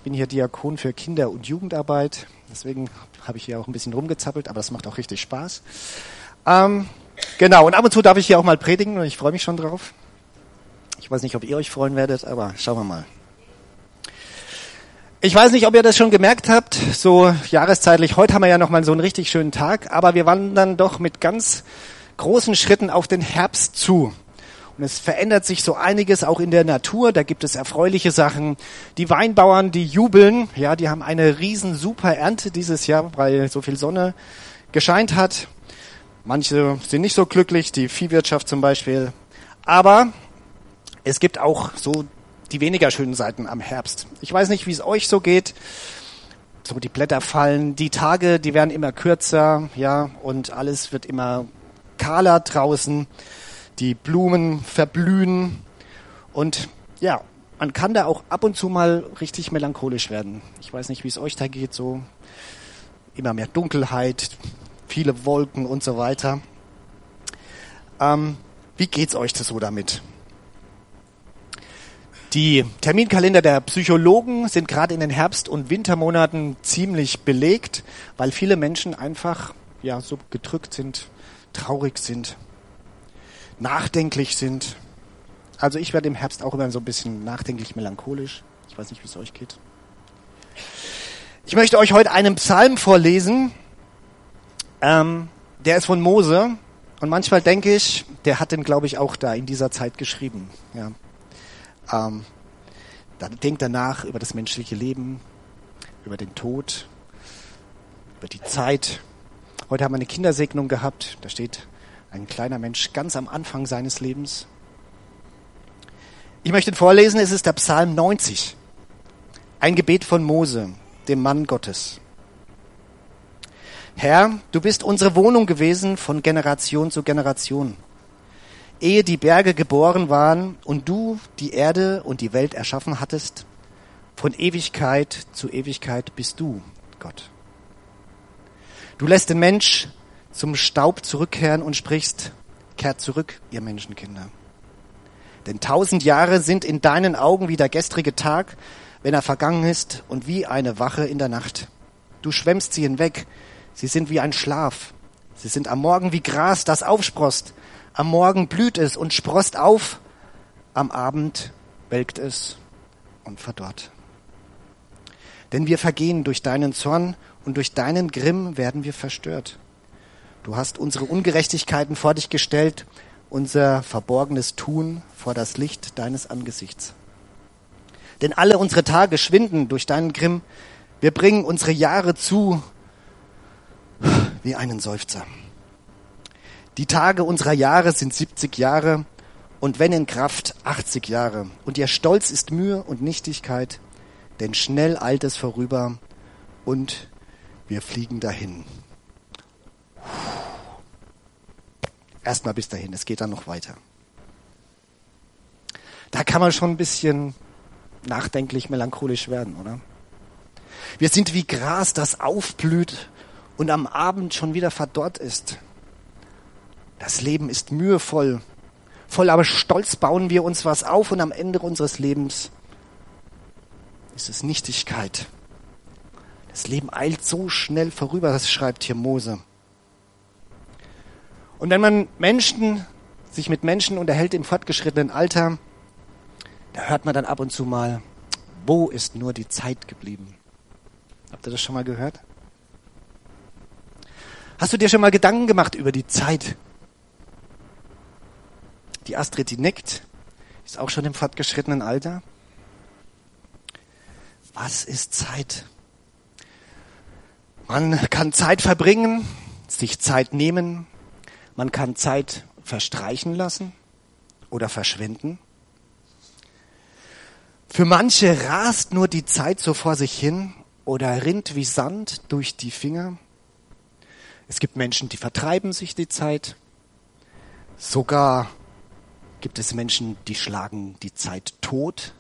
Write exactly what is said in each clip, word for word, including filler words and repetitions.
Ich bin hier Diakon für Kinder- und Jugendarbeit. Deswegen habe ich hier auch ein bisschen rumgezappelt, aber das macht auch richtig Spaß. Ähm, genau, und ab und zu darf ich hier auch mal predigen und ich freue mich schon drauf. Ich weiß nicht, ob ihr euch freuen werdet, aber schauen wir mal. Ich weiß nicht, ob ihr das schon gemerkt habt, so jahreszeitlich. Heute haben wir ja nochmal so einen richtig schönen Tag, aber wir wandern doch mit ganz großen Schritten auf den Herbst zu. Und es verändert sich so einiges auch in der Natur. Da gibt es erfreuliche Sachen. Die Weinbauern, die jubeln. Ja, die haben eine riesen super Ernte dieses Jahr, weil so viel Sonne gescheint hat. Manche sind nicht so glücklich, die Viehwirtschaft zum Beispiel. Aber es gibt auch so die weniger schönen Seiten am Herbst. Ich weiß nicht, wie es euch so geht. So die Blätter fallen, die Tage, die werden immer kürzer, ja, und alles wird immer kahler draußen. Die Blumen verblühen und ja, man kann da auch ab und zu mal richtig melancholisch werden. Ich weiß nicht, wie es euch da geht, so immer mehr Dunkelheit, viele Wolken und so weiter. Ähm, wie geht's euch das so damit? Die Terminkalender der Psychologen sind gerade in den Herbst- und Wintermonaten ziemlich belegt, weil viele Menschen einfach ja so gedrückt sind, traurig sind, nachdenklich sind. Also ich werde im Herbst auch immer so ein bisschen nachdenklich, melancholisch. Ich weiß nicht, wie es euch geht. Ich möchte euch heute einen Psalm vorlesen. Ähm, der ist von Mose. Und manchmal denke ich, der hat den, glaube ich, auch da in dieser Zeit geschrieben. Ja. Ähm, da denkt er nach über das menschliche Leben, über den Tod, über die Zeit. Heute haben wir eine Kindersegnung gehabt. Da steht ein kleiner Mensch ganz am Anfang seines Lebens. Ich möchte ihn vorlesen, es ist der Psalm neunzig. Ein Gebet von Mose, dem Mann Gottes. Herr, du bist unsere Wohnung gewesen von Generation zu Generation. Ehe die Berge geboren waren und du die Erde und die Welt erschaffen hattest, von Ewigkeit zu Ewigkeit bist du, Gott. Du lässt den Mensch zum Staub zurückkehren und sprichst, kehrt zurück, ihr Menschenkinder. Denn tausend Jahre sind in deinen Augen wie der gestrige Tag, wenn er vergangen ist, und wie eine Wache in der Nacht. Du schwemmst sie hinweg, sie sind wie ein Schlaf. Sie sind am Morgen wie Gras, das aufsproßt. Am Morgen blüht es und sproßt auf, am Abend welkt es und verdorrt. Denn wir vergehen durch deinen Zorn und durch deinen Grimm werden wir verstört. Du hast unsere Ungerechtigkeiten vor dich gestellt, unser verborgenes Tun vor das Licht deines Angesichts. Denn alle unsere Tage schwinden durch deinen Grimm. Wir bringen unsere Jahre zu wie einen Seufzer. Die Tage unserer Jahre sind siebzig Jahre und wenn in Kraft achtzig Jahre. Und ihr Stolz ist Mühe und Nichtigkeit, denn schnell eilt es vorüber und wir fliegen dahin. Erstmal bis dahin, es geht dann noch weiter. Da kann man schon ein bisschen nachdenklich, melancholisch werden, oder? Wir sind wie Gras, das aufblüht und am Abend schon wieder verdorrt ist. Das Leben ist mühevoll. Voll aber Stolz bauen wir uns was auf und am Ende unseres Lebens ist es Nichtigkeit. Das Leben eilt so schnell vorüber, das schreibt hier Mose. Und wenn man Menschen, sich mit Menschen unterhält im fortgeschrittenen Alter, da hört man dann ab und zu mal, wo ist nur die Zeit geblieben? Habt ihr das schon mal gehört? Hast du dir schon mal Gedanken gemacht über die Zeit? Die Astrid, die nickt, ist auch schon im fortgeschrittenen Alter. Was ist Zeit? Man kann Zeit verbringen, sich Zeit nehmen. Man kann Zeit verstreichen lassen oder verschwenden. Für manche rast nur die Zeit so vor sich hin oder rinnt wie Sand durch die Finger. Es gibt Menschen, die vertreiben sich die Zeit. Sogar gibt es Menschen, die schlagen die Zeit tot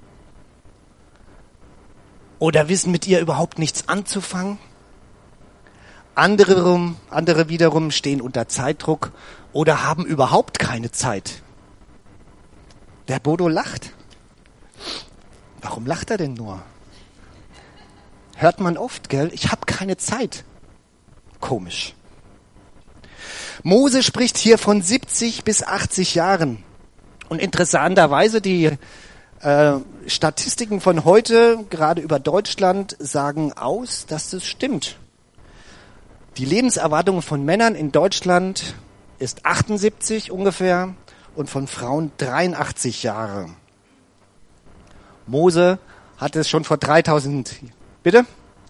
oder wissen mit ihr überhaupt nichts anzufangen. Andere, andere wiederum stehen unter Zeitdruck oder haben überhaupt keine Zeit. Der Bodo lacht. Warum lacht er denn nur? Hört man oft, gell? Ich habe keine Zeit. Komisch. Mose spricht hier von siebzig bis achtzig Jahren. Und interessanterweise, die äh, Statistiken von heute, gerade über Deutschland, sagen aus, dass das stimmt. Die Lebenserwartung von Männern in Deutschland ist achtundsiebzig ungefähr und von Frauen dreiundachtzig Jahre. Mose hatte es schon vor dreitausend... Bitte?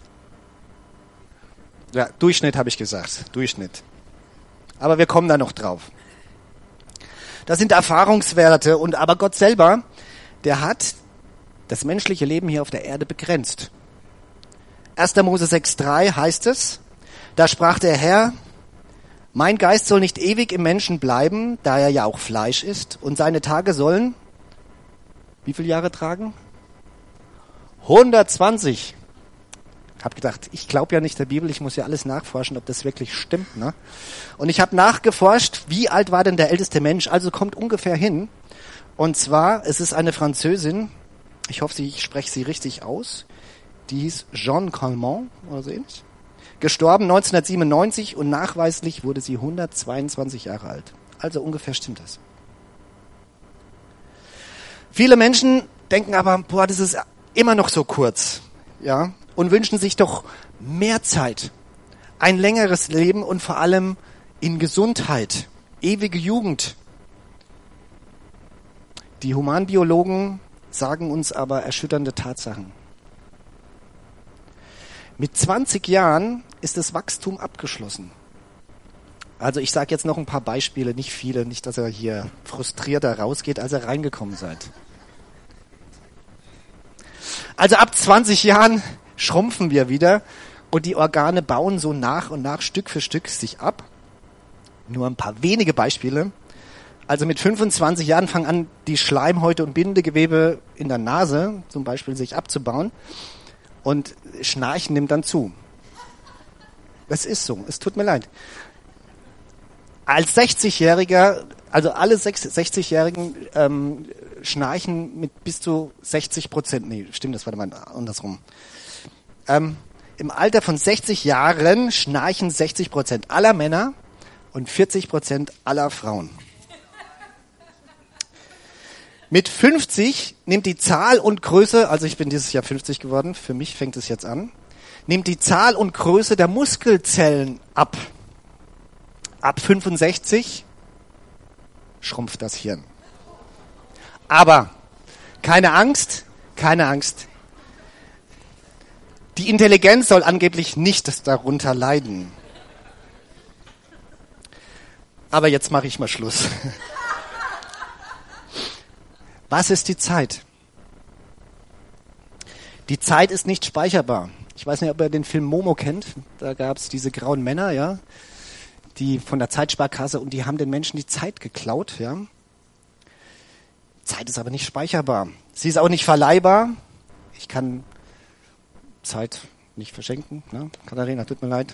Ja, Durchschnitt habe ich gesagt. Durchschnitt. Aber wir kommen da noch drauf. Das sind Erfahrungswerte. Und aber Gott selber, der hat das menschliche Leben hier auf der Erde begrenzt. erster Mose sechs drei heißt es, da sprach der Herr, mein Geist soll nicht ewig im Menschen bleiben, da er ja auch Fleisch ist, und seine Tage sollen, wie viele Jahre tragen? hundertzwanzig. Ich habe gedacht, ich glaube ja nicht der Bibel, ich muss ja alles nachforschen, ob das wirklich stimmt. Ne? Und ich habe nachgeforscht, wie alt war denn der älteste Mensch, also kommt ungefähr hin. Und zwar, es ist eine Französin, ich hoffe, ich spreche sie richtig aus, die hieß Jeanne Calment oder so ähnlich. Gestorben neunzehnhundertsiebenundneunzig und nachweislich wurde sie hundertzweiundzwanzig Jahre alt. Also ungefähr stimmt das. Viele Menschen denken aber, boah, das ist immer noch so kurz, ja, und wünschen sich doch mehr Zeit, ein längeres Leben und vor allem in Gesundheit, ewige Jugend. Die Humanbiologen sagen uns aber erschütternde Tatsachen. Mit zwanzig Jahren ist das Wachstum abgeschlossen. Also ich sage jetzt noch ein paar Beispiele, nicht viele, nicht, dass ihr hier frustrierter rausgeht, als ihr reingekommen seid. Also ab zwanzig Jahren schrumpfen wir wieder und die Organe bauen so nach und nach Stück für Stück sich ab. Nur ein paar wenige Beispiele. Also mit fünfundzwanzig Jahren fangen an, die Schleimhäute und Bindegewebe in der Nase zum Beispiel sich abzubauen und Schnarchen nimmt dann zu. Das ist so, es tut mir leid. Als sechzigjähriger, also alle sechzigjährigen ähm, schnarchen mit bis zu sechzig Prozent. Nee, stimmt, das war mal andersrum. Ähm, Im Alter von sechzig Jahren schnarchen sechzig Prozent aller Männer und vierzig Prozent aller Frauen. Mit fünfzig nimmt die Zahl und Größe, also ich bin dieses Jahr fünfzig geworden, für mich fängt es jetzt an, nimmt die Zahl und Größe der Muskelzellen ab. Ab fünfundsechzig schrumpft das Hirn. Aber keine Angst, keine Angst. Die Intelligenz soll angeblich nicht darunter leiden. Aber jetzt mache ich mal Schluss. Was ist die Zeit? Die Zeit ist nicht speicherbar. Ich weiß nicht, ob ihr den Film Momo kennt. Da gab es diese grauen Männer, ja, die von der Zeitsparkasse, und die haben den Menschen die Zeit geklaut, ja. Zeit ist aber nicht speicherbar. Sie ist auch nicht verleihbar. Ich kann Zeit nicht verschenken, ne? Katharina, tut mir leid.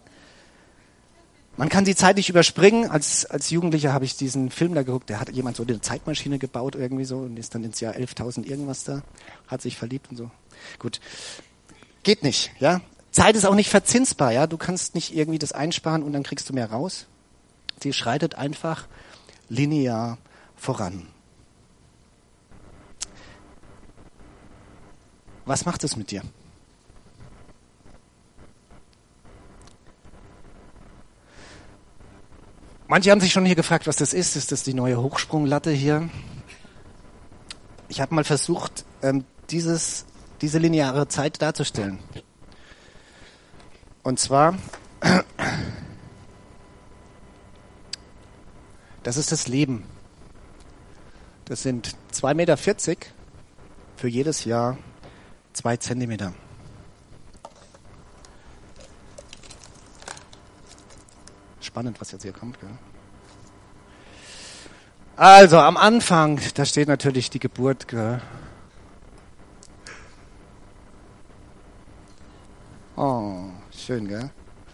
Man kann die Zeit nicht überspringen. Als, als Jugendlicher habe ich diesen Film da geguckt, da hat jemand so eine Zeitmaschine gebaut irgendwie so und ist dann ins Jahr elftausend irgendwas da, hat sich verliebt und so. Gut. Geht nicht, ja. Zeit ist auch nicht verzinsbar, ja. Du kannst nicht irgendwie das einsparen und dann kriegst du mehr raus. Sie schreitet einfach linear voran. Was macht es mit dir? Manche haben sich schon hier gefragt, was das ist. Ist das die neue Hochsprunglatte hier? Ich habe mal versucht, ähm, dieses, diese lineare Zeit darzustellen. Und zwar, das ist das Leben. Das sind zwei Meter vierzig für jedes Jahr zwei Zentimeter. Spannend, was jetzt hier kommt. Gell? Also am Anfang, da steht natürlich die Geburt. Gell? Oh, schön, gell?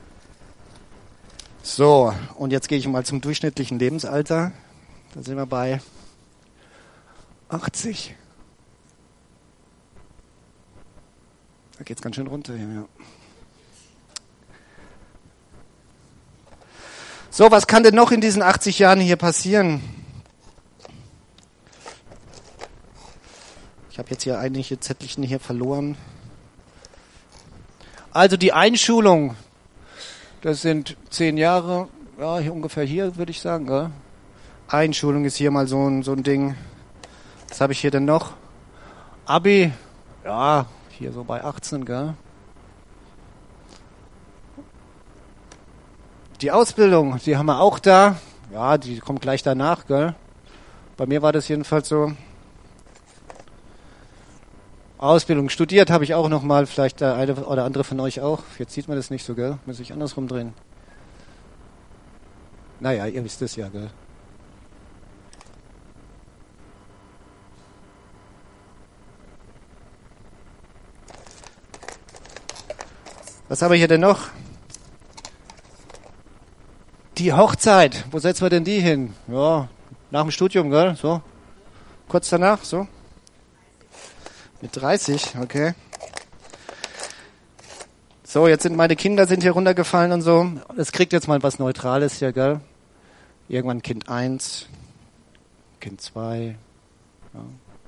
So, und jetzt gehe ich mal zum durchschnittlichen Lebensalter. Da sind wir bei achtzig. Da geht's ganz schön runter hier, ja. So, was kann denn noch in diesen achtzig Jahren hier passieren? Ich habe jetzt hier einige Zettelchen hier verloren. Also die Einschulung, das sind zehn Jahre, ja, hier ungefähr hier, würde ich sagen. Ja. Einschulung ist hier mal so ein, so ein Ding. Was habe ich hier denn noch? Abi, ja, hier so bei achtzehn, gell? Die Ausbildung, die haben wir auch da. Ja, die kommt gleich danach, gell? Bei mir war das jedenfalls so. Ausbildung, studiert habe ich auch noch mal, vielleicht der eine oder andere von euch auch. Jetzt sieht man das nicht so, gell? Muss ich andersrum drehen. Naja, ihr wisst es ja, gell? Was haben wir hier denn noch? Die Hochzeit. Wo setzen wir denn die hin? Ja, nach dem Studium, gell? So. Kurz danach, so. Mit dreißig, okay. So, jetzt sind meine Kinder sind hier runtergefallen und so. Es kriegt jetzt mal was Neutrales hier, gell? Irgendwann Kind eins, Kind zwei. Ja.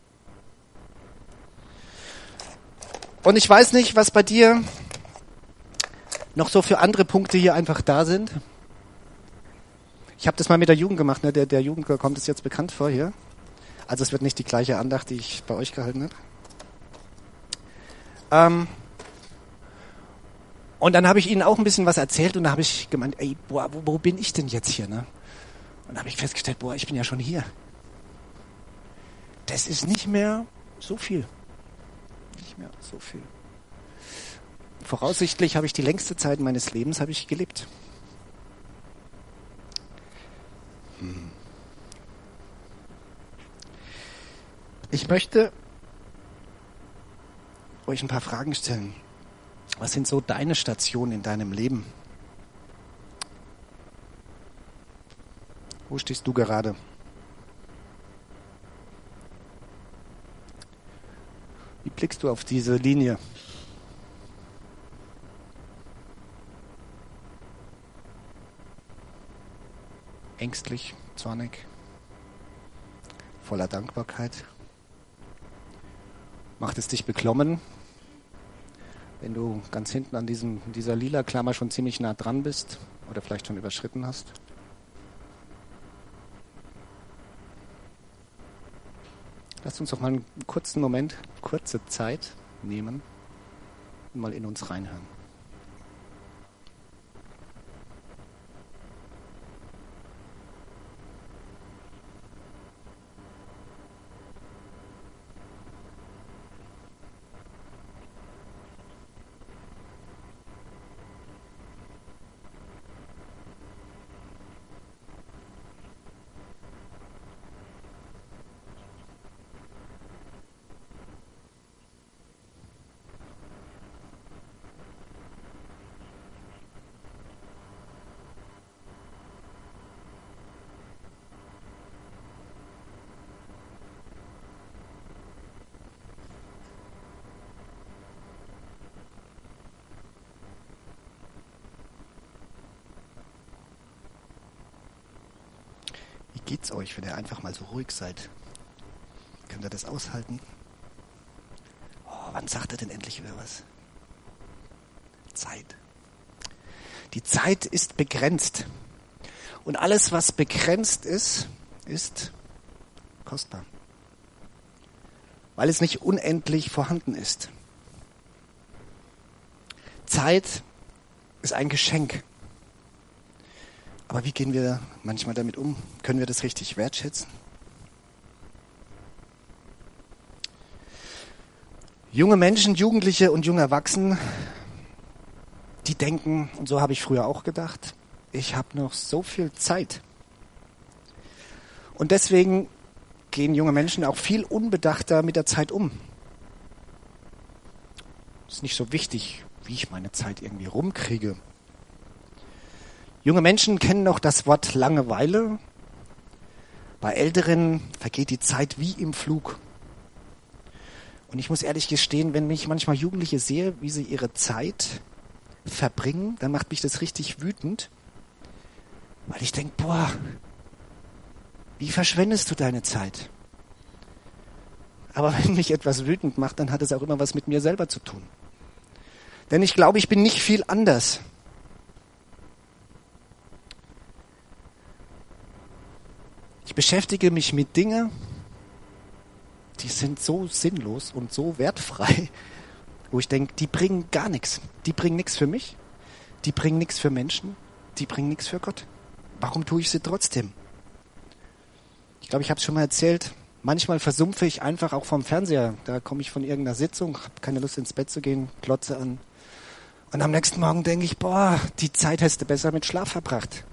Und ich weiß nicht, was bei dir noch so für andere Punkte hier einfach da sind. Ich habe das mal mit der Jugend gemacht, ne? Der, der Jugend kommt es jetzt bekannt vor hier. Also es wird nicht die gleiche Andacht, die ich bei euch gehalten habe. Ähm und dann habe ich ihnen auch ein bisschen was erzählt und da habe ich gemeint, ey, boah, wo, wo bin ich denn jetzt hier, ne? Und da habe ich festgestellt, boah, ich bin ja schon hier. Das ist nicht mehr so viel. Nicht mehr so viel. Voraussichtlich habe ich die längste Zeit meines Lebens habe ich gelebt. Hm. Ich möchte euch ein paar Fragen stellen. Was sind so deine Stationen in deinem Leben? Wo stehst du gerade? Wie blickst du auf diese Linie? Ängstlich, zornig, voller Dankbarkeit? Macht es dich beklommen, wenn du ganz hinten an diesem, dieser lila Klammer schon ziemlich nah dran bist oder vielleicht schon überschritten hast? Lasst uns doch mal einen kurzen Moment, kurze Zeit nehmen und mal in uns reinhören. Wie geht's euch, wenn ihr einfach mal so ruhig seid? Könnt ihr das aushalten? Oh, wann sagt er denn endlich wieder was? Zeit. Die Zeit ist begrenzt. Und alles, was begrenzt ist, ist kostbar. Weil es nicht unendlich vorhanden ist. Zeit ist ein Geschenk. Aber wie gehen wir manchmal damit um? Können wir das richtig wertschätzen? Junge Menschen, Jugendliche und junge Erwachsene, die denken, und so habe ich früher auch gedacht, ich habe noch so viel Zeit. Und deswegen gehen junge Menschen auch viel unbedachter mit der Zeit um. Es ist nicht so wichtig, wie ich meine Zeit irgendwie rumkriege. Junge Menschen kennen noch das Wort Langeweile. Bei Älteren vergeht die Zeit wie im Flug. Und ich muss ehrlich gestehen, wenn mich manchmal Jugendliche sehe, wie sie ihre Zeit verbringen, dann macht mich das richtig wütend, weil ich denke, boah, wie verschwendest du deine Zeit? Aber wenn mich etwas wütend macht, dann hat es auch immer was mit mir selber zu tun. Denn ich glaube, ich bin nicht viel anders. Ich beschäftige mich mit Dingen, die sind so sinnlos und so wertfrei, wo ich denke, die bringen gar nichts. Die bringen nichts für mich, die bringen nichts für Menschen, die bringen nichts für Gott. Warum tue ich sie trotzdem? Ich glaube, ich habe es schon mal erzählt, manchmal versumpfe ich einfach auch vom Fernseher. Da komme ich von irgendeiner Sitzung, habe keine Lust ins Bett zu gehen, glotze an. Und am nächsten Morgen denke ich, boah, die Zeit hättest du besser mit Schlaf verbracht.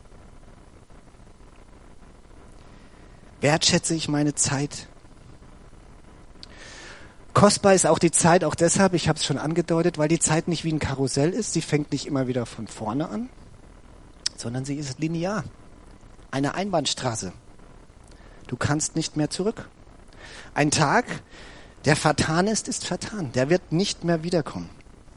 Wertschätze ich meine Zeit? Kostbar ist auch die Zeit, auch deshalb, ich habe es schon angedeutet, weil die Zeit nicht wie ein Karussell ist. Sie fängt nicht immer wieder von vorne an, sondern sie ist linear. Eine Einbahnstraße. Du kannst nicht mehr zurück. Ein Tag, der vertan ist, ist vertan. Der wird nicht mehr wiederkommen.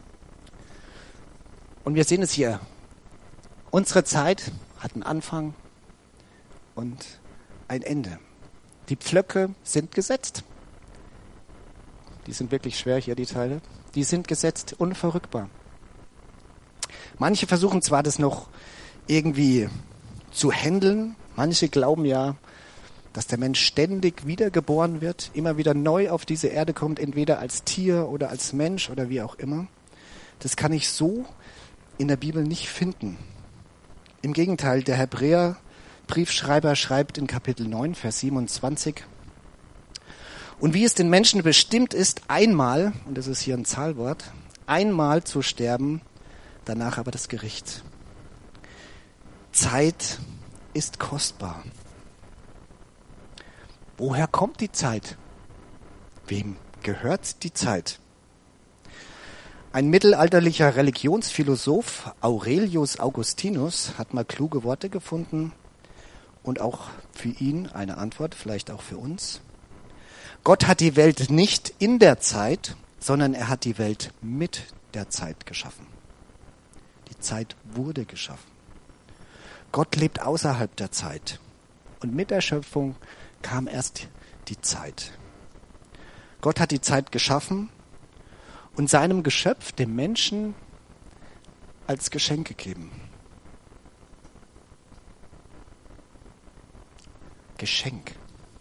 Und wir sehen es hier. Unsere Zeit hat einen Anfang und ein Ende. Die Pflöcke sind gesetzt. Die sind wirklich schwer hier, die Teile. Die sind gesetzt, unverrückbar. Manche versuchen zwar, das noch irgendwie zu handeln. Manche glauben ja, dass der Mensch ständig wiedergeboren wird, immer wieder neu auf diese Erde kommt, entweder als Tier oder als Mensch oder wie auch immer. Das kann ich so in der Bibel nicht finden. Im Gegenteil, der Hebräer-Briefschreiber schreibt in Kapitel neun, Vers siebenundzwanzig, und wie es den Menschen bestimmt ist, einmal, und das ist hier ein Zahlwort, einmal zu sterben, danach aber das Gericht. Zeit ist kostbar. Woher kommt die Zeit? Wem gehört die Zeit? Ein mittelalterlicher Religionsphilosoph, Aurelius Augustinus, hat mal kluge Worte gefunden und auch für ihn eine Antwort, vielleicht auch für uns. Gott hat die Welt nicht in der Zeit, sondern er hat die Welt mit der Zeit geschaffen. Die Zeit wurde geschaffen. Gott lebt außerhalb der Zeit. Und mit der Schöpfung kam erst die Zeit. Gott hat die Zeit geschaffen und seinem Geschöpf, dem Menschen, als Geschenk gegeben. Geschenk.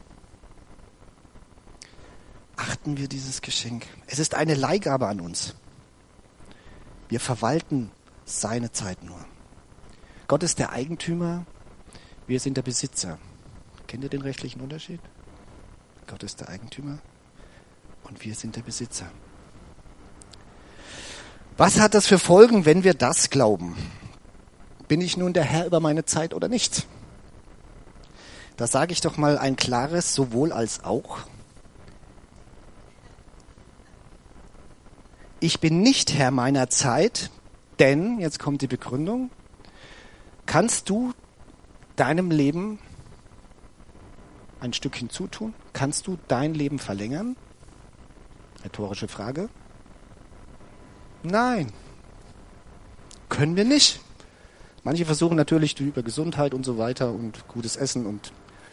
Achten wir dieses Geschenk. Es ist eine Leihgabe an uns. Wir verwalten seine Zeit nur. Gott ist der Eigentümer, wir sind der Besitzer. Kennt ihr den rechtlichen Unterschied? Gott ist der Eigentümer und wir sind der Besitzer. Was hat das für Folgen, wenn wir das glauben? Bin ich nun der Herr über meine Zeit oder nicht? Da sage ich doch mal ein klares sowohl als auch. Ich bin nicht Herr meiner Zeit, denn, jetzt kommt die Begründung, kannst du deinem Leben ein Stück hinzutun? Kannst du dein Leben verlängern? Rhetorische Frage. Nein, können wir nicht. Manche versuchen natürlich über Gesundheit und so weiter und gutes Essen und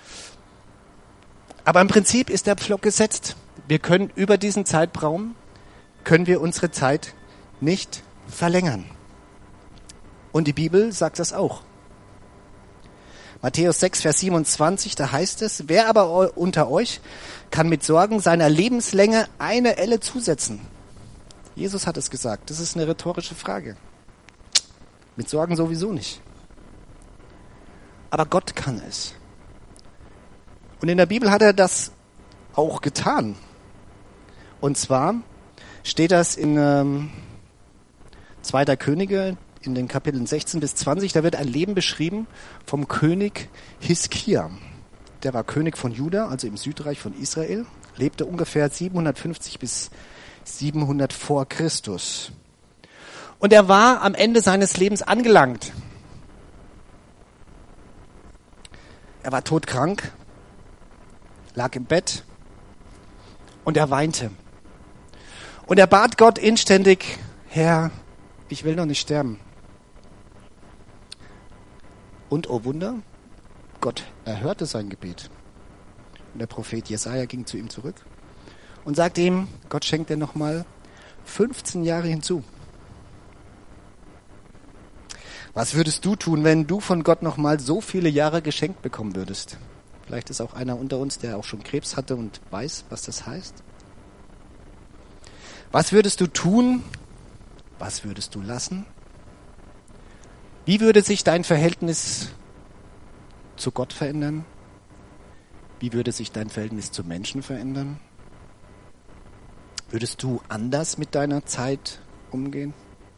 aber im Prinzip ist der Pflock gesetzt. Wir können über diesen Zeitraum können wir unsere Zeit nicht verlängern. Und die Bibel sagt das auch. Matthäus sechs, Vers siebenundzwanzig, da heißt es, wer aber unter euch kann mit Sorgen seiner Lebenslänge eine Elle zusetzen? Jesus hat es gesagt. Das ist eine rhetorische Frage. Mit Sorgen sowieso nicht. Aber Gott kann es. Und in der Bibel hat er das auch getan. Und zwar steht das in ähm, zweiter Könige, in den Kapiteln sechzehn bis zwanzig, da wird ein Leben beschrieben vom König Hiskia. Der war König von Juda, also im Südreich von Israel, lebte ungefähr siebenhundertfünfzig bis siebenhundert vor Christus. Und er war am Ende seines Lebens angelangt. Er war todkrank, lag im Bett und er weinte. Und er bat Gott inständig, Herr, ich will noch nicht sterben. Und oh Wunder, Gott erhörte sein Gebet. Und der Prophet Jesaja ging zu ihm zurück und sagte ihm, Gott schenkt dir nochmal fünfzehn Jahre hinzu. Was würdest du tun, wenn du von Gott nochmal so viele Jahre geschenkt bekommen würdest? Vielleicht ist auch einer unter uns, der auch schon Krebs hatte und weiß, was das heißt. Was würdest du tun? Was würdest du lassen? Wie würde sich dein Verhältnis zu Gott verändern? Wie würde sich dein Verhältnis zu Menschen verändern? Würdest du anders mit deiner Zeit umgehen?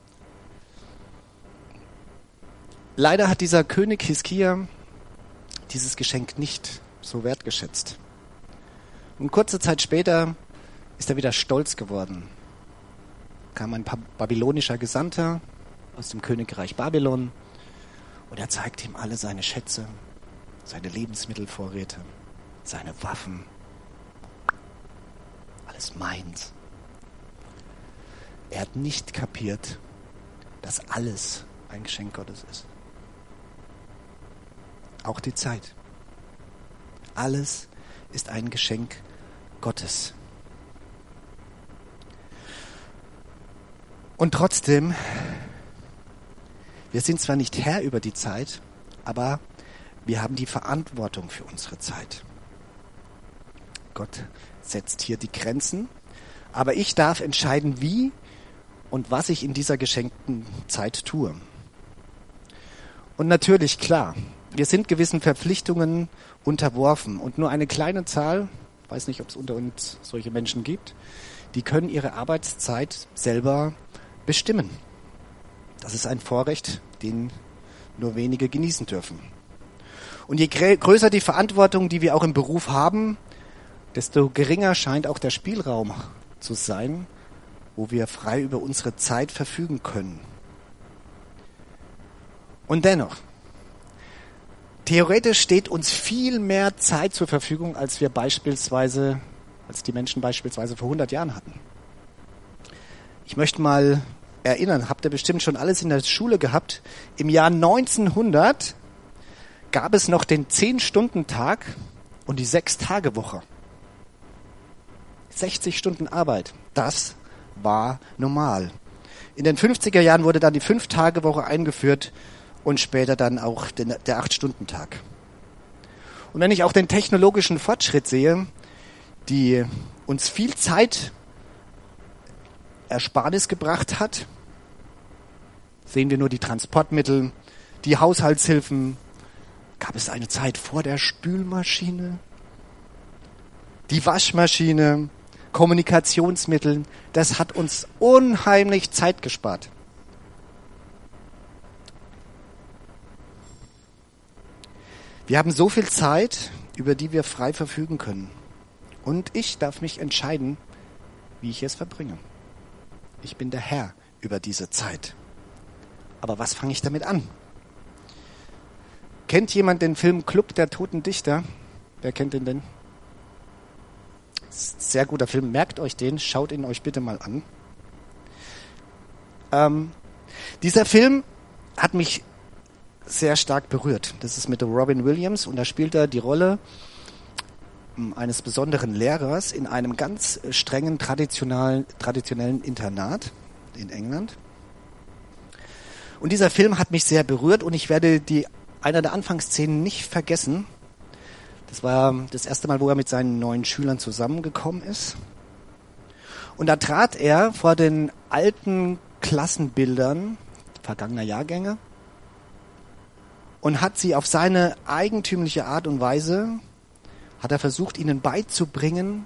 Leider hat dieser König Hiskia dieses Geschenk nicht so wertgeschätzt. Und kurze Zeit später ist er wieder stolz geworden. Kam ein babylonischer Gesandter aus dem Königreich Babylon und er zeigte ihm alle seine Schätze, seine Lebensmittelvorräte, seine Waffen. Alles meins. Er hat nicht kapiert, dass alles ein Geschenk Gottes ist. Auch die Zeit. Alles ist ein Geschenk Gottes. Und trotzdem, wir sind zwar nicht Herr über die Zeit, aber wir haben die Verantwortung für unsere Zeit. Gott setzt hier die Grenzen, aber ich darf entscheiden, wie und was ich in dieser geschenkten Zeit tue. Und natürlich, klar, wir sind gewissen Verpflichtungen unterworfen und nur eine kleine Zahl, ich weiß nicht, ob es unter uns solche Menschen gibt, die können ihre Arbeitszeit selber bestimmen. Das ist ein Vorrecht, den nur wenige genießen dürfen. Und je größer die Verantwortung, die wir auch im Beruf haben, desto geringer scheint auch der Spielraum zu sein, wo wir frei über unsere Zeit verfügen können. Und dennoch, theoretisch steht uns viel mehr Zeit zur Verfügung, als wir beispielsweise, als die Menschen beispielsweise vor hundert Jahren hatten. Ich möchte mal erinnern, habt ihr bestimmt schon alles in der Schule gehabt. Im Jahr neunzehnhundert gab es noch den zehn-Stunden-Tag und die sechs-Tage-Woche. sechzig Stunden Arbeit, das war normal. In den fünfziger Jahren wurde dann die Fünf-Tage-Woche eingeführt und später dann auch den, der acht-Stunden-Tag. Und wenn ich auch den technologischen Fortschritt sehe, die uns viel Zeit Ersparnis gebracht hat, sehen wir nur die Transportmittel, die Haushaltshilfen. Gab es eine Zeit vor der Spülmaschine? Die Waschmaschine, Kommunikationsmittel, das hat uns unheimlich Zeit gespart. Wir haben so viel Zeit, über die wir frei verfügen können. Und ich darf mich entscheiden, wie ich es verbringe. Ich bin der Herr über diese Zeit. Aber was fange ich damit an? Kennt jemand den Film Club der Toten Dichter? Wer kennt den denn? Sehr guter Film, merkt euch den, schaut ihn euch bitte mal an. Ähm, dieser Film hat mich sehr stark berührt. Das ist mit Robin Williams und da spielt er die Rolle eines besonderen Lehrers in einem ganz strengen traditionellen, traditionellen Internat in England. Und dieser Film hat mich sehr berührt und ich werde die einer der Anfangsszenen nicht vergessen. Das war das erste Mal, wo er mit seinen neuen Schülern zusammengekommen ist. Und da trat er vor den alten Klassenbildern vergangener Jahrgänge und hat sie auf seine eigentümliche Art und Weise, hat er versucht, ihnen beizubringen,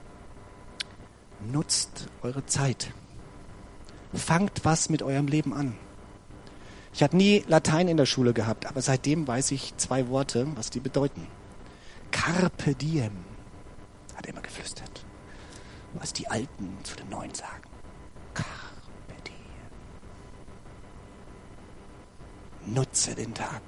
nutzt eure Zeit. Fangt was mit eurem Leben an. Ich habe nie Latein in der Schule gehabt, aber seitdem weiß ich zwei Worte, was die bedeuten. Carpe diem, hat er immer geflüstert, was die Alten zu den Neuen sagen. Carpe diem. Nutze den Tag.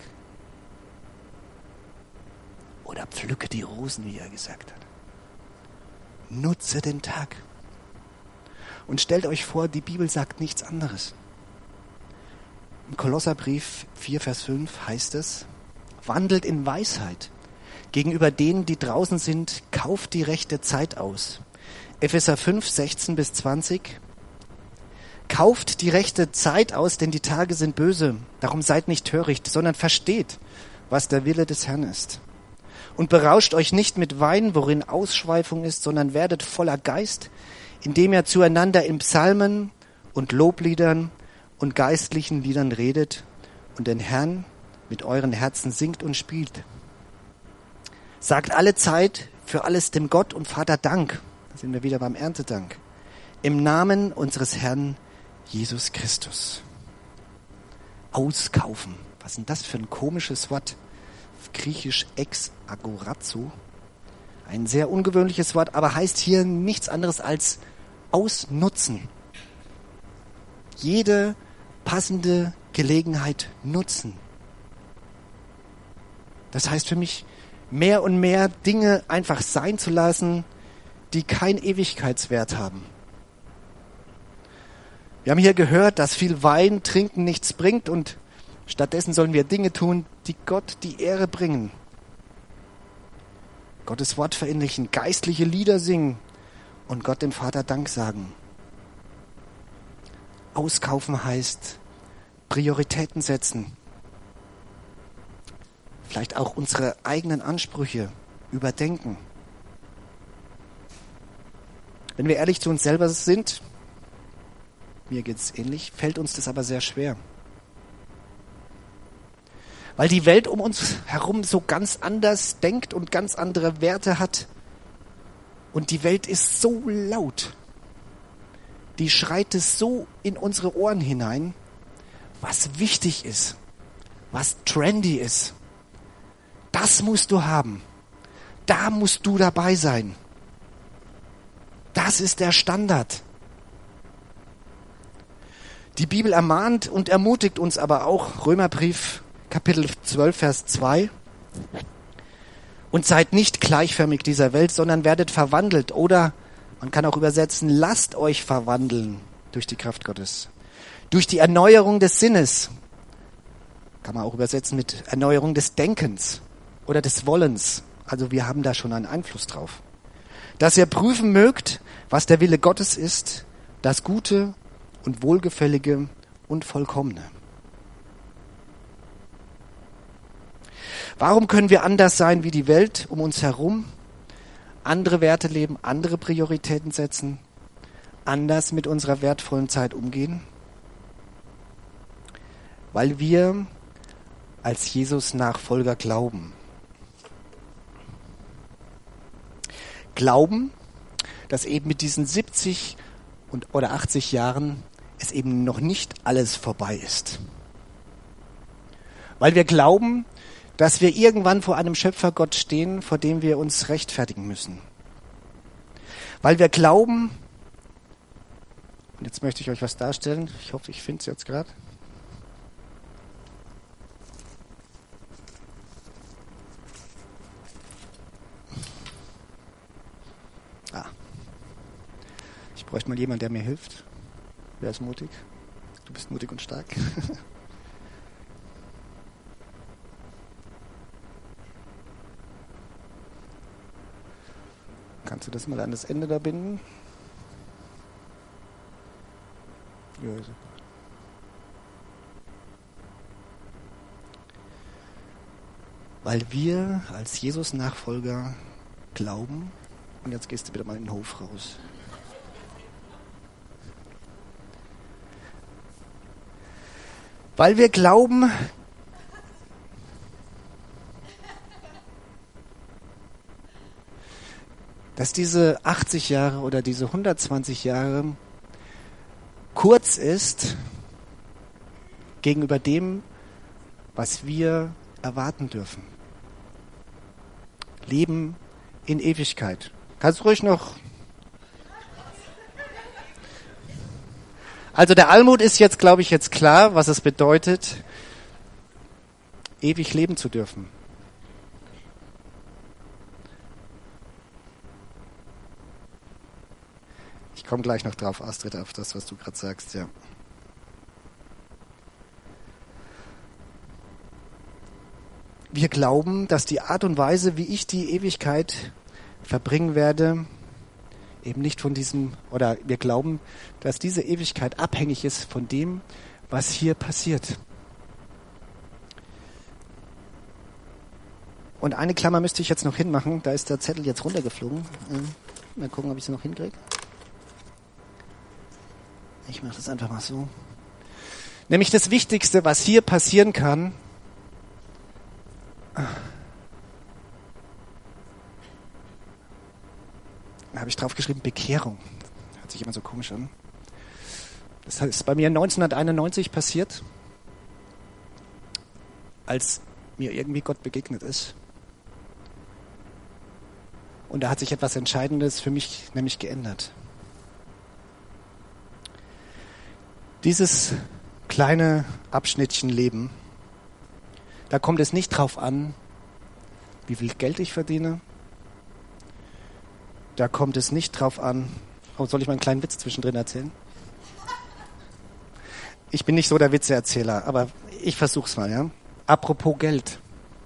Oder pflücke die Rosen, wie er gesagt hat. Nutze den Tag. Und stellt euch vor, die Bibel sagt nichts anderes. Im Kolosserbrief vier, Vers fünf heißt es, wandelt in Weisheit. Gegenüber denen, die draußen sind, kauft die rechte Zeit aus. Epheser fünf, sechzehn bis zwanzig. Kauft die rechte Zeit aus, denn die Tage sind böse. Darum seid nicht töricht, sondern versteht, was der Wille des Herrn ist. Und berauscht euch nicht mit Wein, worin Ausschweifung ist, sondern werdet voller Geist, indem ihr zueinander in Psalmen und Lobliedern und geistlichen Liedern redet und den Herrn mit euren Herzen singt und spielt. Sagt alle Zeit für alles dem Gott und Vater Dank. Da sind wir wieder beim Erntedank. Im Namen unseres Herrn Jesus Christus. Auskaufen. Was ist denn das für ein komisches Wort? Griechisch ex agorazo. Ein sehr ungewöhnliches Wort, aber heißt hier nichts anderes als ausnutzen. Jede passende Gelegenheit nutzen. Das heißt für mich, mehr und mehr Dinge einfach sein zu lassen, die keinen Ewigkeitswert haben. Wir haben hier gehört, dass viel Wein trinken nichts bringt und stattdessen sollen wir Dinge tun, die Gott die Ehre bringen. Gottes Wort verinnerlichen, geistliche Lieder singen und Gott dem Vater Dank sagen. Auskaufen heißt Prioritäten setzen. Vielleicht auch unsere eigenen Ansprüche überdenken. Wenn wir ehrlich zu uns selber sind, mir geht's ähnlich, fällt uns das aber sehr schwer. Weil die Welt um uns herum so ganz anders denkt und ganz andere Werte hat. Und die Welt ist so laut. Die schreit es so in unsere Ohren hinein, was wichtig ist, was trendy ist. Das musst du haben. Da musst du dabei sein. Das ist der Standard. Die Bibel ermahnt und ermutigt uns aber auch, Römerbrief Kapitel zwölf, Vers zwei. Und seid nicht gleichförmig dieser Welt, sondern werdet verwandelt. Oder man kann auch übersetzen, lasst euch verwandeln durch die Kraft Gottes. Durch die Erneuerung des Sinnes. Kann man auch übersetzen mit Erneuerung des Denkens oder des Wollens. Also wir haben da schon einen Einfluss drauf. Dass ihr prüfen mögt, was der Wille Gottes ist, das Gute und Wohlgefällige und Vollkommene. Warum können wir anders sein wie die Welt um uns herum? Andere Werte leben, andere Prioritäten setzen, anders mit unserer wertvollen Zeit umgehen? Weil wir als Jesus-Nachfolger glauben. Glauben, dass eben mit diesen siebzig und, oder achtzig Jahren es eben noch nicht alles vorbei ist. Weil wir glauben, dass wir irgendwann vor einem Schöpfergott stehen, vor dem wir uns rechtfertigen müssen. Weil wir glauben, und jetzt möchte ich euch was darstellen, ich hoffe, ich finde es jetzt gerade. Ah. Ich bräuchte mal jemanden, der mir hilft. Wer ist mutig? Du bist mutig und stark. Kannst du das mal an das Ende da binden? Ja, super. Weil wir als Jesus-Nachfolger glauben, und jetzt gehst du wieder mal in den Hof raus. Weil wir glauben, dass diese achtzig Jahre oder diese hundertzwanzig Jahre kurz ist gegenüber dem, was wir erwarten dürfen. Leben in Ewigkeit. Kannst du ruhig noch... Also der Almut ist jetzt, glaube ich, jetzt klar, was es bedeutet, ewig leben zu dürfen. Ich komme gleich noch drauf, Astrid, auf das, was du gerade sagst, ja. Wir glauben, dass die Art und Weise, wie ich die Ewigkeit verbringen werde, eben nicht von diesem, oder wir glauben, dass diese Ewigkeit abhängig ist von dem, was hier passiert. Und eine Klammer müsste ich jetzt noch hinmachen, da ist der Zettel jetzt runtergeflogen. Mal gucken, ob ich sie noch hinkriege. Ich mache das einfach mal so. Nämlich das Wichtigste, was hier passieren kann, da habe ich drauf geschrieben, Bekehrung. Hört sich immer so komisch an. Das ist bei mir neunzehnhunderteinundneunzig passiert, als mir irgendwie Gott begegnet ist. Und da hat sich etwas Entscheidendes für mich nämlich geändert. Dieses kleine Abschnittchen Leben, da kommt es nicht drauf an, wie viel Geld ich verdiene. Da kommt es nicht drauf an. Oh, soll ich mal einen kleinen Witz zwischendrin erzählen? Ich bin nicht so der Witzeerzähler, aber ich versuch's mal, ja. Apropos Geld.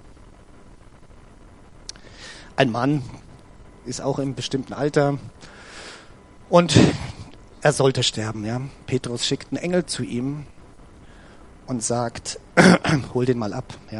Ein Mann ist auch im bestimmten Alter und er sollte sterben, ja. Petrus schickt einen Engel zu ihm und sagt, hol den mal ab, ja.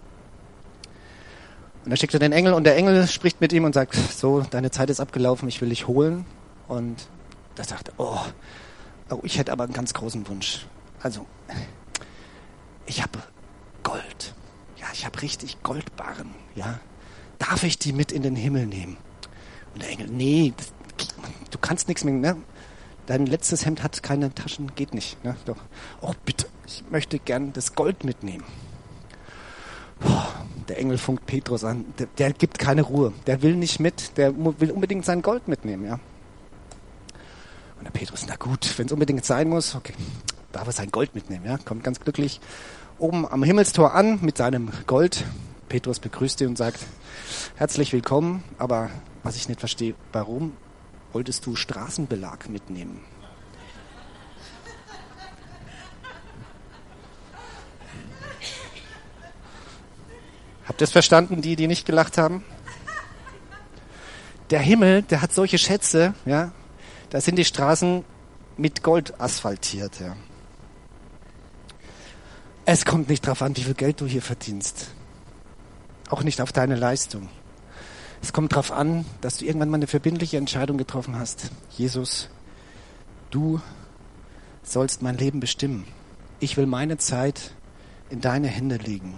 Und dann schickt er den Engel und der Engel spricht mit ihm und sagt, so, deine Zeit ist abgelaufen, ich will dich holen. Und da sagt er, oh, oh, ich hätte aber einen ganz großen Wunsch. Also, ich habe Gold. Ja, ich habe richtig Goldbarren, ja. Darf ich die mit in den Himmel nehmen? Und der Engel, nee, das, du kannst nichts mehr, ne? Dein letztes Hemd hat keine Taschen, geht nicht, ne? Doch. Oh, bitte, ich möchte gern das Gold mitnehmen. Boah, der Engel funkt Petrus an, der, der gibt keine Ruhe, der will nicht mit, der will unbedingt sein Gold mitnehmen, ja. Und der Petrus, na gut, wenn es unbedingt sein muss, okay, darf er sein Gold mitnehmen, ja, kommt ganz glücklich oben am Himmelstor an mit seinem Gold. Petrus begrüßt ihn und sagt, herzlich willkommen, aber was ich nicht verstehe, warum wolltest du Straßenbelag mitnehmen? Habt ihr es verstanden, die, die nicht gelacht haben? Der Himmel, der hat solche Schätze, ja, da sind die Straßen mit Gold asphaltiert, ja. Es kommt nicht darauf an, wie viel Geld du hier verdienst. Auch nicht auf deine Leistung. Es kommt darauf an, dass du irgendwann mal eine verbindliche Entscheidung getroffen hast. Jesus, du sollst mein Leben bestimmen. Ich will meine Zeit in deine Hände legen.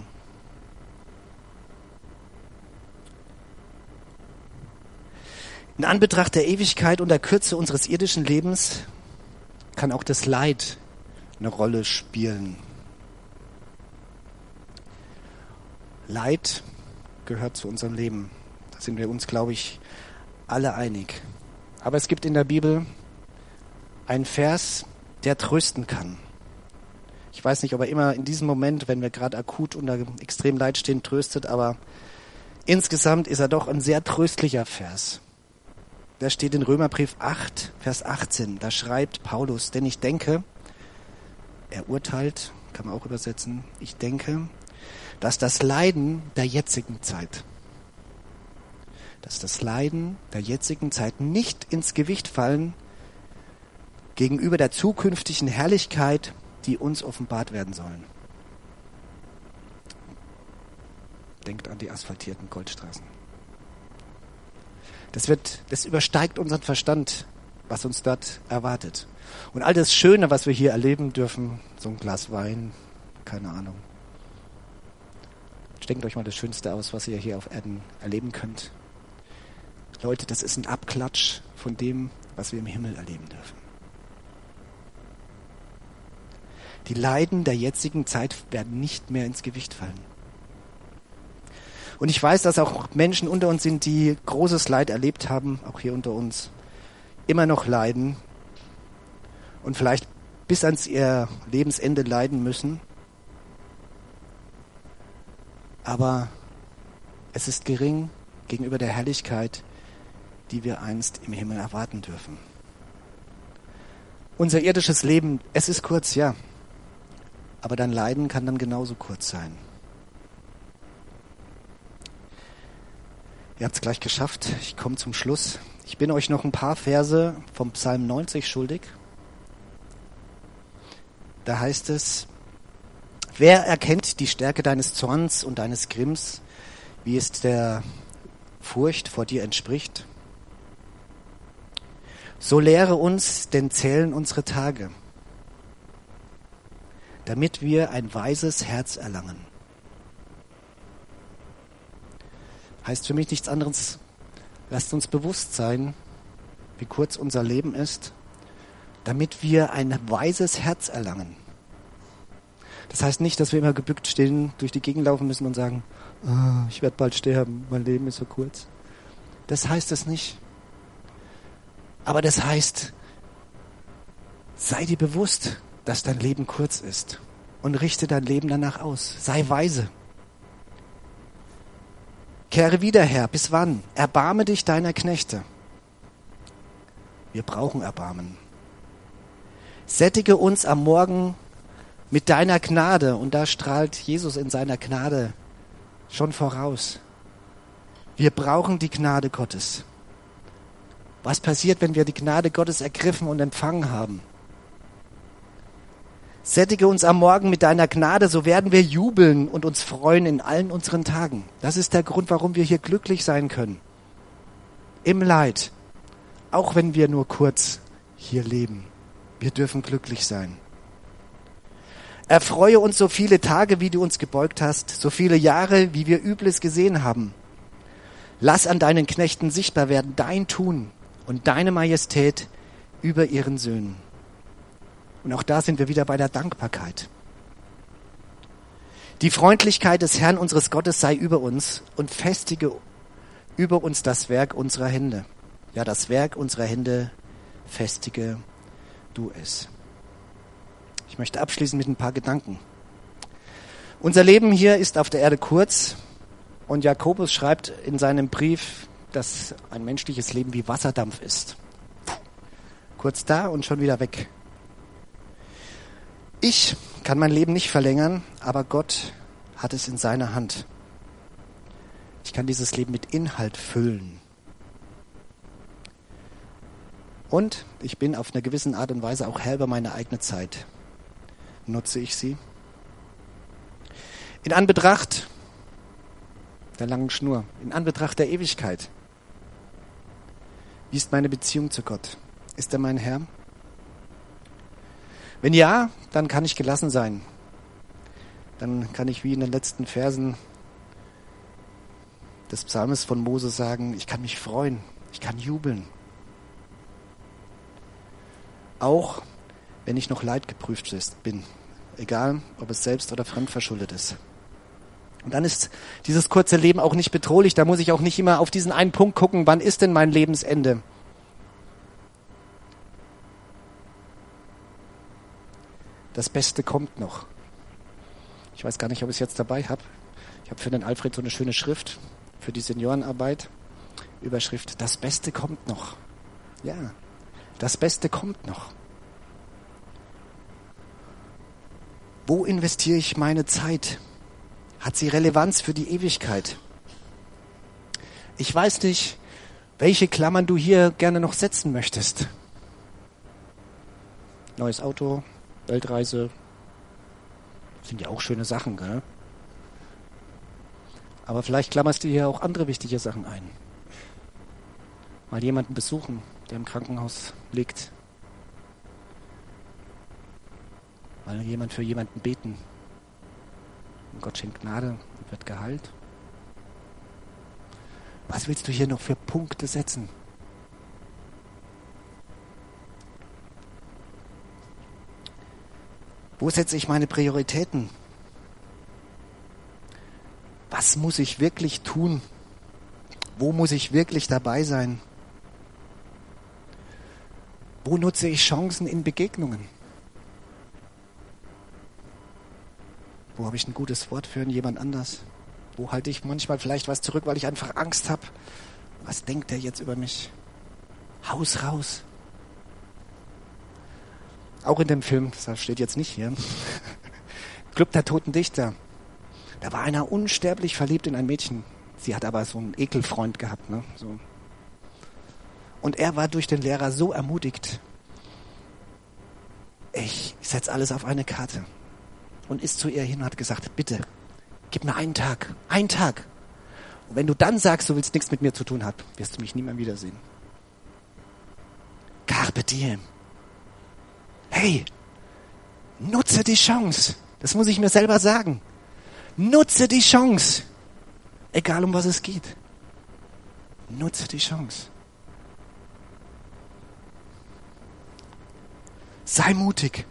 In Anbetracht der Ewigkeit und der Kürze unseres irdischen Lebens kann auch das Leid eine Rolle spielen. Leid gehört zu unserem Leben. Da sind wir uns, glaube ich, alle einig. Aber es gibt in der Bibel einen Vers, der trösten kann. Ich weiß nicht, ob er immer in diesem Moment, wenn wir gerade akut unter extrem Leid stehen, tröstet, aber insgesamt ist er doch ein sehr tröstlicher Vers. Der steht in Römerbrief acht, Vers achtzehn. Da schreibt Paulus, denn ich denke, er urteilt, kann man auch übersetzen, ich denke, dass das Leiden der jetzigen Zeit, dass das Leiden der jetzigen Zeit nicht ins Gewicht fallen gegenüber der zukünftigen Herrlichkeit, die uns offenbart werden sollen. Denkt an die asphaltierten Goldstraßen. Das wird, das übersteigt unseren Verstand, was uns dort erwartet. Und all das Schöne, was wir hier erleben dürfen, so ein Glas Wein, keine Ahnung. Denkt euch mal das Schönste aus, was ihr hier auf Erden erleben könnt. Leute, das ist ein Abklatsch von dem, was wir im Himmel erleben dürfen. Die Leiden der jetzigen Zeit werden nicht mehr ins Gewicht fallen. Und ich weiß, dass auch Menschen unter uns sind, die großes Leid erlebt haben, auch hier unter uns, immer noch leiden und vielleicht bis ans ihr Lebensende leiden müssen. Aber es ist gering gegenüber der Herrlichkeit, die wir einst im Himmel erwarten dürfen. Unser irdisches Leben, es ist kurz, ja. Aber dein Leiden kann dann genauso kurz sein. Ihr habt es gleich geschafft. Ich komme zum Schluss. Ich bin euch noch ein paar Verse vom Psalm neunzig schuldig. Da heißt es: Wer erkennt die Stärke deines Zorns und deines Grimms, wie es der Furcht vor dir entspricht? So lehre uns denn zählen unsere Tage, damit wir ein weises Herz erlangen. Heißt für mich nichts anderes, lasst uns bewusst sein, wie kurz unser Leben ist, damit wir ein weises Herz erlangen. Das heißt nicht, dass wir immer gebückt stehen, durch die Gegend laufen müssen und sagen, oh, ich werde bald sterben, mein Leben ist so kurz. Das heißt es nicht. Aber das heißt, sei dir bewusst, dass dein Leben kurz ist und richte dein Leben danach aus. Sei weise. Kehre wieder her. Bis wann? Erbarme dich deiner Knechte. Wir brauchen Erbarmen. Sättige uns am Morgen mit deiner Gnade. Und da strahlt Jesus in seiner Gnade schon voraus. Wir brauchen die Gnade Gottes. Was passiert, wenn wir die Gnade Gottes ergriffen und empfangen haben? Sättige uns am Morgen mit deiner Gnade, so werden wir jubeln und uns freuen in allen unseren Tagen. Das ist der Grund, warum wir hier glücklich sein können. Im Leid. Auch wenn wir nur kurz hier leben. Wir dürfen glücklich sein. Erfreue uns so viele Tage, wie du uns gebeugt hast, so viele Jahre, wie wir Übles gesehen haben. Lass an deinen Knechten sichtbar werden dein Tun und deine Majestät über ihren Söhnen. Und auch da sind wir wieder bei der Dankbarkeit. Die Freundlichkeit des Herrn unseres Gottes sei über uns und festige über uns das Werk unserer Hände. Ja, das Werk unserer Hände festige du es. Ich möchte abschließen mit ein paar Gedanken. Unser Leben hier ist auf der Erde kurz und Jakobus schreibt in seinem Brief, dass ein menschliches Leben wie Wasserdampf ist. Puh. Kurz da und schon wieder weg. Ich kann mein Leben nicht verlängern, aber Gott hat es in seiner Hand. Ich kann dieses Leben mit Inhalt füllen. Und ich bin auf eine gewisse Art und Weise auch Herr über meine eigene Zeit. Nutze ich sie? In Anbetracht der langen Schnur, in Anbetracht der Ewigkeit, wie ist meine Beziehung zu Gott? Ist er mein Herr? Wenn ja, dann kann ich gelassen sein. Dann kann ich wie in den letzten Versen des Psalmes von Mose sagen, ich kann mich freuen, ich kann jubeln. Auch wenn ich noch leidgeprüft bin, egal ob es selbst oder fremdverschuldet ist. Und dann ist dieses kurze Leben auch nicht bedrohlich, da muss ich auch nicht immer auf diesen einen Punkt gucken, wann ist denn mein Lebensende? Das Beste kommt noch. Ich weiß gar nicht, ob ich es jetzt dabei habe. Ich habe für den Alfred so eine schöne Schrift für die Seniorenarbeit. Überschrift, das Beste kommt noch. Ja, das Beste kommt noch. Wo investiere ich meine Zeit? Hat sie Relevanz für die Ewigkeit? Ich weiß nicht, welche Klammern du hier gerne noch setzen möchtest. Neues Auto, Weltreise, sind ja auch schöne Sachen, gell? Aber vielleicht klammerst du hier auch andere wichtige Sachen ein. Mal jemanden besuchen, der im Krankenhaus liegt. Mal jemand für jemanden beten. Und Gott schenkt Gnade und wird geheilt. Was willst du hier noch für Punkte setzen? Wo setze ich meine Prioritäten? Was muss ich wirklich tun? Wo muss ich wirklich dabei sein? Wo nutze ich Chancen in Begegnungen? Wo habe ich ein gutes Wort für jemand anders? Wo halte ich manchmal vielleicht was zurück, weil ich einfach Angst habe? Was denkt der jetzt über mich? Haus raus. Auch in dem Film, das steht jetzt nicht hier, Club der Toten Dichter. Da war einer unsterblich verliebt in ein Mädchen. Sie hat aber so einen Ekelfreund gehabt. Ne? So. Und er war durch den Lehrer so ermutigt. Ich setze alles auf eine Karte. Und ist zu ihr hin und hat gesagt, bitte, gib mir einen Tag, einen Tag. Und wenn du dann sagst, du willst nichts mit mir zu tun haben, wirst du mich nie mehr wiedersehen. Carpe diem. Hey, nutze die Chance. Das muss ich mir selber sagen. Nutze die Chance. Egal, um was es geht. Nutze die Chance. Sei mutig.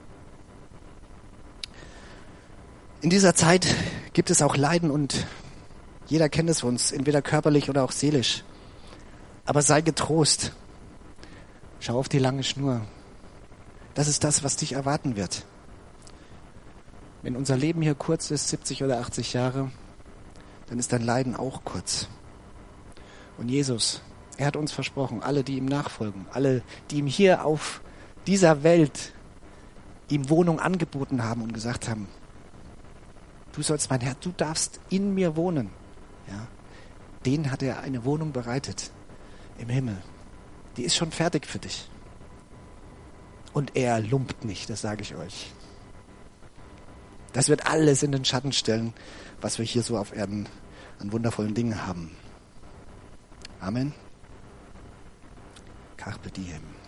In dieser Zeit gibt es auch Leiden und jeder kennt es von uns, entweder körperlich oder auch seelisch. Aber sei getrost. Schau auf die lange Schnur. Das ist das, was dich erwarten wird. Wenn unser Leben hier kurz ist, siebzig oder achtzig Jahre, dann ist dein Leiden auch kurz. Und Jesus, er hat uns versprochen, alle, die ihm nachfolgen, alle, die ihm hier auf dieser Welt ihm Wohnung angeboten haben und gesagt haben, du sollst mein Herr, du darfst in mir wohnen. Ja, denen hat er eine Wohnung bereitet im Himmel. Die ist schon fertig für dich. Und er lumpt nicht, das sage ich euch. Das wird alles in den Schatten stellen, was wir hier so auf Erden an wundervollen Dingen haben. Amen. Carpe diem.